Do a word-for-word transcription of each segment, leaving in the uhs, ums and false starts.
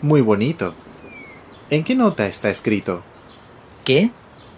Muy bonito. ¿En qué nota está escrito? ¿Qué?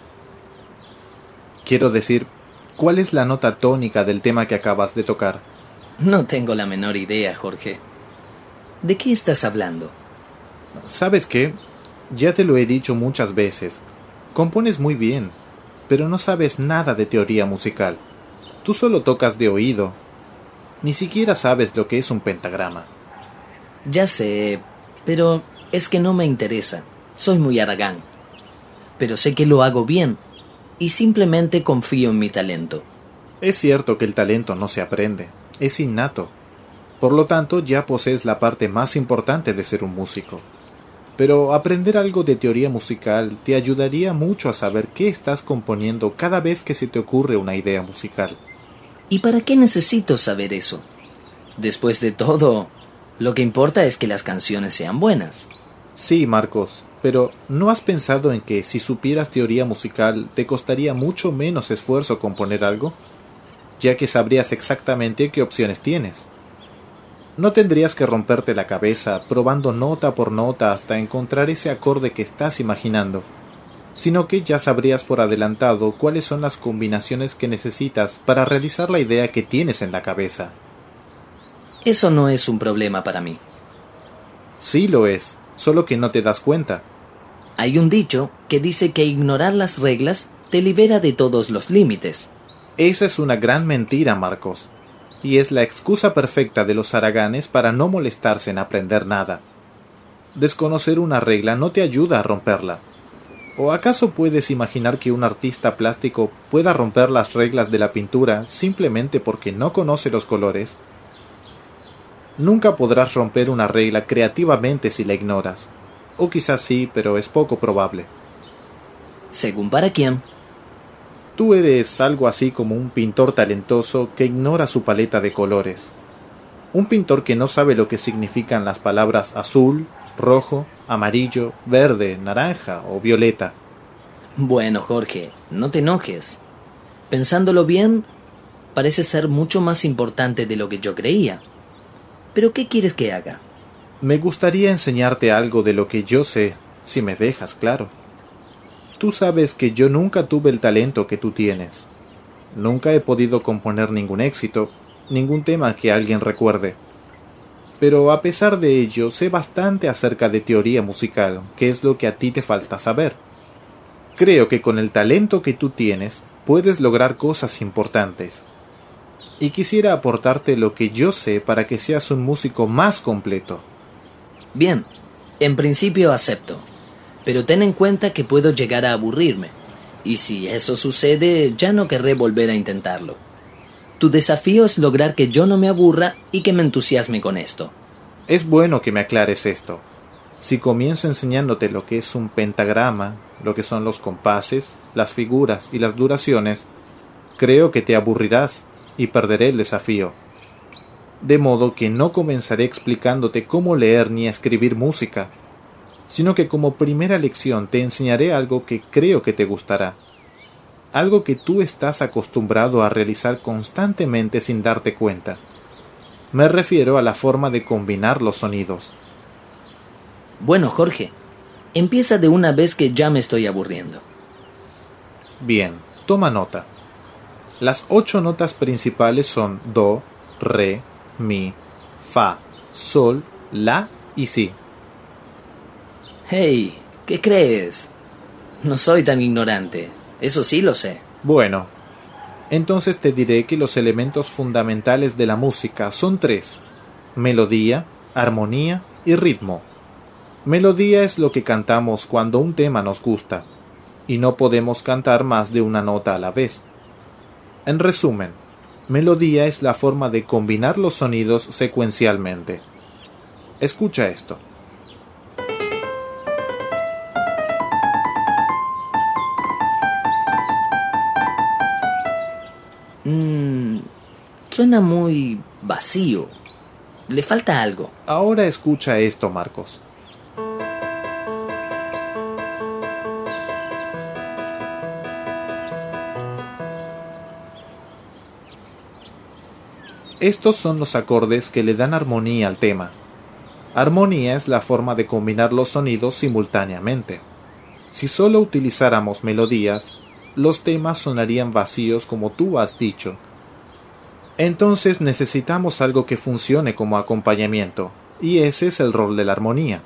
Quiero decir, ¿cuál es la nota tónica del tema que acabas de tocar? No tengo la menor idea, Jorge. ¿De qué estás hablando? ¿Sabes qué? Ya te lo he dicho muchas veces. Compones muy bien, pero no sabes nada de teoría musical. Tú solo tocas de oído. Ni siquiera sabes lo que es un pentagrama. Ya sé, pero es que no me interesa. Soy muy aragán. Pero sé que lo hago bien y simplemente confío en mi talento. Es cierto que el talento no se aprende, es innato. Por lo tanto, ya posees la parte más importante de ser un músico. Pero aprender algo de teoría musical te ayudaría mucho a saber qué estás componiendo cada vez que se te ocurre una idea musical. ¿Y para qué necesito saber eso? Después de todo, lo que importa es que las canciones sean buenas. Sí, Marcos, pero ¿no has pensado en que si supieras teoría musical te costaría mucho menos esfuerzo componer algo? Ya que sabrías exactamente qué opciones tienes. No tendrías que romperte la cabeza probando nota por nota hasta encontrar ese acorde que estás imaginando, sino que ya sabrías por adelantado cuáles son las combinaciones que necesitas para realizar la idea que tienes en la cabeza. Eso no es un problema para mí. Sí lo es, solo que no te das cuenta. Hay un dicho que dice que ignorar las reglas te libera de todos los límites. Esa es una gran mentira, Marcos. Y es la excusa perfecta de los haraganes para no molestarse en aprender nada. Desconocer una regla no te ayuda a romperla. ¿O acaso puedes imaginar que un artista plástico pueda romper las reglas de la pintura simplemente porque no conoce los colores? Nunca podrás romper una regla creativamente si la ignoras. O quizás sí, pero es poco probable. ¿Según para quién? Tú eres algo así como un pintor talentoso que ignora su paleta de colores. Un pintor que no sabe lo que significan las palabras azul, rojo, amarillo, verde, naranja o violeta. Bueno, Jorge, no te enojes. Pensándolo bien, parece ser mucho más importante de lo que yo creía. ¿Pero qué quieres que haga? Me gustaría enseñarte algo de lo que yo sé, si me dejas, claro. Tú sabes que yo nunca tuve el talento que tú tienes. Nunca he podido componer ningún éxito, ningún tema que alguien recuerde. Pero a pesar de ello, sé bastante acerca de teoría musical, que es lo que a ti te falta saber. Creo que con el talento que tú tienes, puedes lograr cosas importantes. Y quisiera aportarte lo que yo sé para que seas un músico más completo. Bien, en principio acepto. Pero ten en cuenta que puedo llegar a aburrirme, y si eso sucede, ya no querré volver a intentarlo. Tu desafío es lograr que yo no me aburra y que me entusiasme con esto. Es bueno que me aclares esto. Si comienzo enseñándote lo que es un pentagrama, lo que son los compases, las figuras y las duraciones, creo que te aburrirás y perderé el desafío. De modo que no comenzaré explicándote cómo leer ni escribir música, sino que como primera lección te enseñaré algo que creo que te gustará, algo que tú estás acostumbrado a realizar constantemente sin darte cuenta. Me refiero a la forma de combinar los sonidos. Bueno, Jorge, empieza de una vez que ya me estoy aburriendo. Bien, toma nota. Las ocho notas principales son do, re, mi, fa, sol, la y si. Hey, ¿qué crees? No soy tan ignorante, eso sí lo sé. Bueno, entonces te diré que los elementos fundamentales de la música son tres: melodía, armonía y ritmo. Melodía es lo que cantamos cuando un tema nos gusta, y no podemos cantar más de una nota a la vez. En resumen, melodía es la forma de combinar los sonidos secuencialmente. Escucha esto. Mmm, suena muy vacío. Le falta algo. Ahora escucha esto, Marcos. Estos son los acordes que le dan armonía al tema. Armonía es la forma de combinar los sonidos simultáneamente. Si solo utilizáramos melodías, los temas sonarían vacíos como tú has dicho. Entonces necesitamos algo que funcione como acompañamiento, y ese es el rol de la armonía.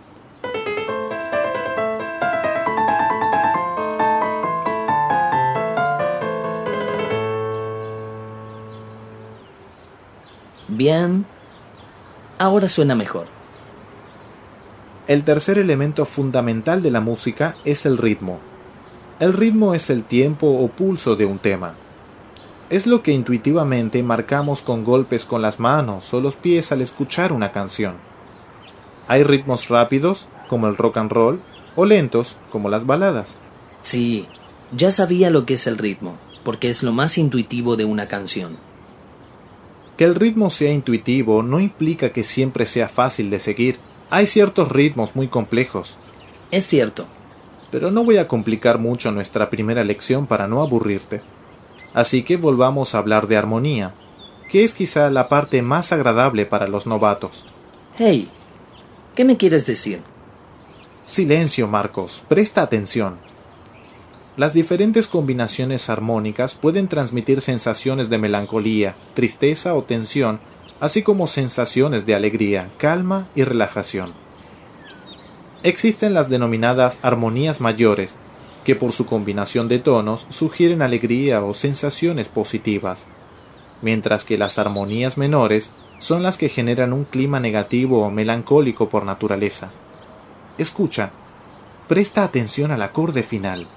Bien, ahora suena mejor. El tercer elemento fundamental de la música es el ritmo. El ritmo es el tiempo o pulso de un tema. Es lo que intuitivamente marcamos con golpes con las manos o los pies al escuchar una canción. Hay ritmos rápidos, como el rock and roll, o lentos, como las baladas. Sí, ya sabía lo que es el ritmo, porque es lo más intuitivo de una canción. Que el ritmo sea intuitivo no implica que siempre sea fácil de seguir. Hay ciertos ritmos muy complejos. Es cierto. Pero no voy a complicar mucho nuestra primera lección para no aburrirte. Así que volvamos a hablar de armonía, que es quizá la parte más agradable para los novatos. Hey, ¿qué me quieres decir? Silencio, Marcos, presta atención. Las diferentes combinaciones armónicas pueden transmitir sensaciones de melancolía, tristeza o tensión, así como sensaciones de alegría, calma y relajación. Existen las denominadas armonías mayores, que por su combinación de tonos sugieren alegría o sensaciones positivas, mientras que las armonías menores son las que generan un clima negativo o melancólico por naturaleza. Escucha, presta atención al acorde final.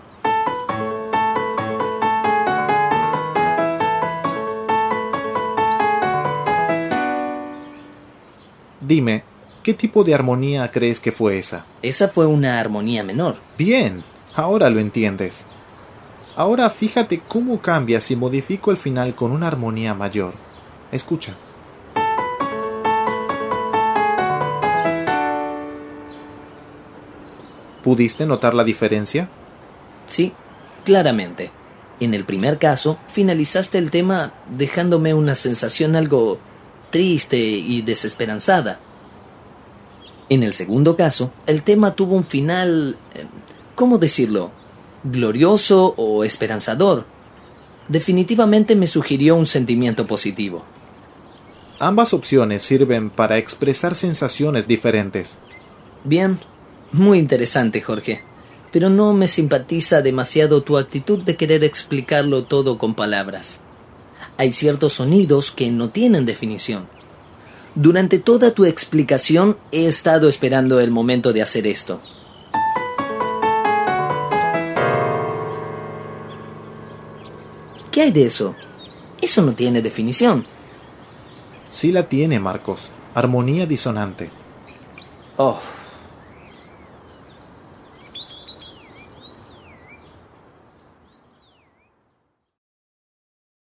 Dime, ¿qué tipo de armonía crees que fue esa? Esa fue una armonía menor. Bien, ahora lo entiendes. Ahora fíjate cómo cambia si modifico el final con una armonía mayor. Escucha. ¿Pudiste notar la diferencia? Sí, claramente. En el primer caso, finalizaste el tema dejándome una sensación algo triste y desesperanzada. En el segundo caso, el tema tuvo un final, ¿cómo decirlo?, glorioso o esperanzador. Definitivamente me sugirió un sentimiento positivo. Ambas opciones sirven para expresar sensaciones diferentes. Bien, muy interesante, Jorge. Pero no me simpatiza demasiado tu actitud de querer explicarlo todo con palabras. Hay ciertos sonidos que no tienen definición. Durante toda tu explicación he estado esperando el momento de hacer esto. ¿Qué hay de eso? Eso no tiene definición. Sí la tiene, Marcos. Armonía disonante. Oh,